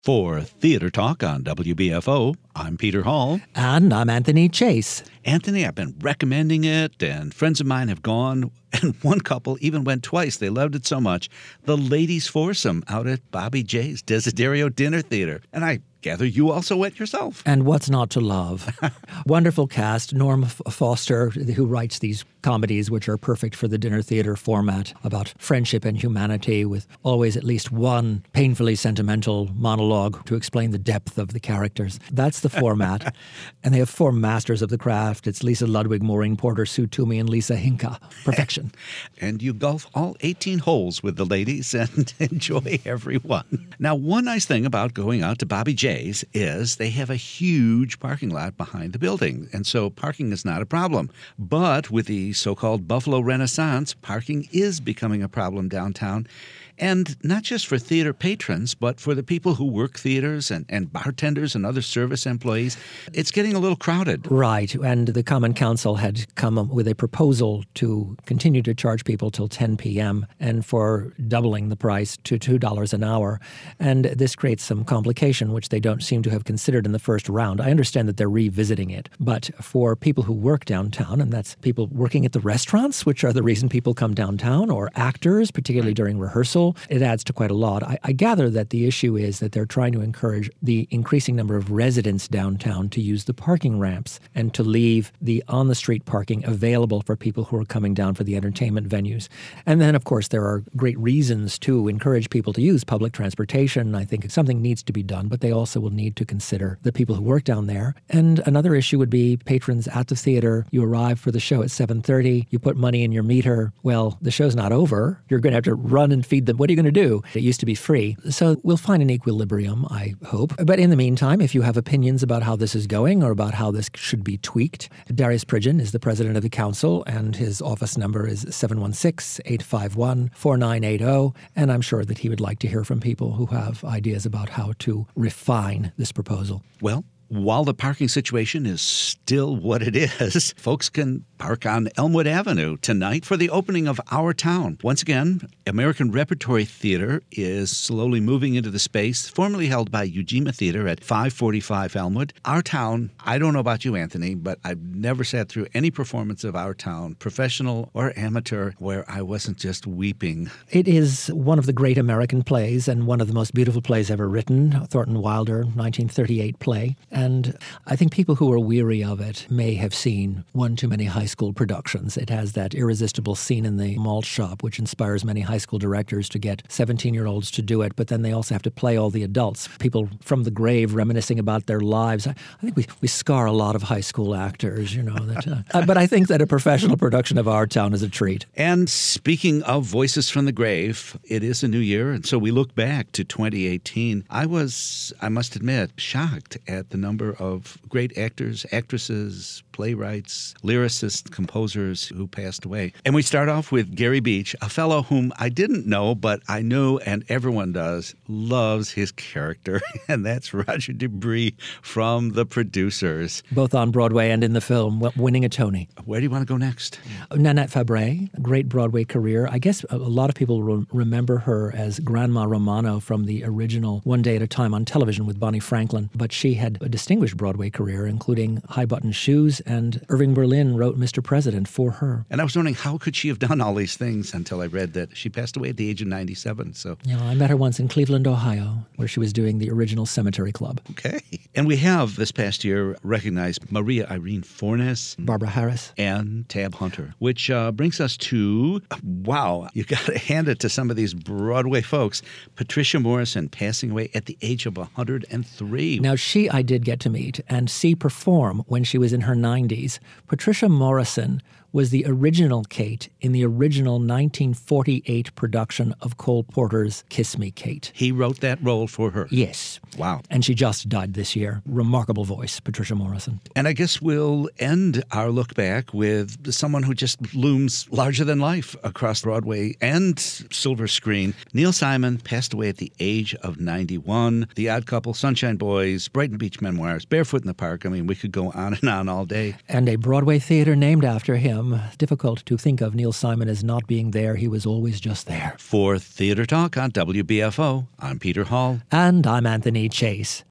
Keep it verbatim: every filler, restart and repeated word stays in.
For Theater Talk on W B F O, I'm Peter Hall. And I'm Anthony Chase. Anthony, I've been recommending it, and friends of mine have gone, and one couple even went twice. They loved it so much. The Ladies Foursome out at Bobby J's Desiderio Dinner Theater. And I gather you also went yourself. And what's not to love? Wonderful cast. Norm F- Foster, who writes these comedies which are perfect for the dinner theater format about friendship and humanity, with always at least one painfully sentimental monologue to explain the depth of the characters. That's the format. And they have four masters of the craft. It's Lisa Ludwig, Maureen Porter, Sue Toomey, and Lisa Hinka. Perfection. And you golf all eighteen holes with the ladies and enjoy every one. Now, one nice thing about going out to Bobby J's is they have a huge parking lot behind the building, and so parking is not a problem. But with the so-called Buffalo Renaissance, parking is becoming a problem downtown. And not just for theater patrons, but for the people who work theaters and, and bartenders and other service employees. It's getting a little crowded. Right. And the Common Council had come up with a proposal to continue to charge people till ten p.m. and for doubling the price to two dollars an hour. And this creates some complication, which they don't seem to have considered in the first round. I understand that they're revisiting it. But for people who work downtown, and that's people working at the restaurants, which are the reason people come downtown, or actors, particularly during rehearsal, it adds to quite a lot. I, I gather that the issue is that they're trying to encourage the increasing number of residents downtown to use the parking ramps and to leave the on-the-street parking available for people who are coming down for the entertainment venues. And then, of course, there are great reasons to encourage people to use public transportation. I think something needs to be done, but they also will need to consider the people who work down there. And another issue would be patrons at the theater. You arrive for the show at seven thirty. You put money in your meter. Well, the show's not over. You're going to have to run and feed them. What are you going to do? It used to be free. So we'll find an equilibrium, I hope. But in the meantime, if you have opinions about how this is going or about how this should be tweaked, Darius Pridgeon is the president of the council, and his office number is seven one six, eight five one, four nine eight zero. And I'm sure that he would like to hear from people who have ideas about how to refine this proposal. Well, while the parking situation is still what it is, folks can park on Elmwood Avenue tonight for the opening of Our Town. Once again, American Repertory Theater is slowly moving into the space formerly held by Ujima Theater at five forty-five Elmwood. Our Town, I don't know about you, Anthony, but I've never sat through any performance of Our Town, professional or amateur, where I wasn't just weeping. It is one of the great American plays and one of the most beautiful plays ever written, Thornton Wilder, nineteen thirty-eight play. And I think people who are weary of it may have seen one too many high school productions. It has that irresistible scene in the malt shop, which inspires many high school directors to get seventeen-year-olds to do it, but then they also have to play all the adults, people from the grave reminiscing about their lives. I, I think we, we scar a lot of high school actors, you know. That, uh, but I think that a professional production of Our Town is a treat. And speaking of voices from the grave, it is a new year, and so we look back to twenty eighteen. I was, I must admit, shocked at the number of great actors, actresses, playwrights, lyricists, composers who passed away. And we start off with Gary Beach, a fellow whom I didn't know, but I know, and everyone does, loves his character. And that's Roger Debris from The Producers. Both on Broadway and in the film, winning a Tony. Where do you want to go next? Nanette Fabray, a great Broadway career. I guess a lot of people re- remember her as Grandma Romano from the original One Day at a Time on television with Bonnie Franklin. But she had a distinguished Broadway career, including High Button Shoes, and Irving Berlin wrote Mister President for her. And I was wondering, how could she have done all these things until I read that she passed away at the age of ninety-seven. So, yeah, I met her once in Cleveland, Ohio, where she was doing the original Cemetery Club. Okay. And we have, this past year, recognized Maria Irene Fornes, Barbara Harris, and Tab Hunter, which uh, brings us to, wow, you got to hand it to some of these Broadway folks. Patricia Morrison passing away at the age of one hundred three. Now, she I did get to meet and see perform when she was in her nineties. Patricia Morrison was the original Kate in the original nineteen forty-eight production of Cole Porter's Kiss Me, Kate. He wrote that role for her? Yes. Wow. And she just died this year. Remarkable voice, Patricia Morrison. And I guess we'll end our look back with someone who just looms larger than life across Broadway and silver screen. Neil Simon passed away at the age of ninety-one. The Odd Couple, Sunshine Boys, Brighton Beach Memoirs, Barefoot in the Park. I mean, we could go on and on all day. And a Broadway theater named after him. um, difficult to think of Neil Simon as not being there. He was always just there. For Theater Talk on W B F O, I'm Peter Hall. And I'm Anthony Chase.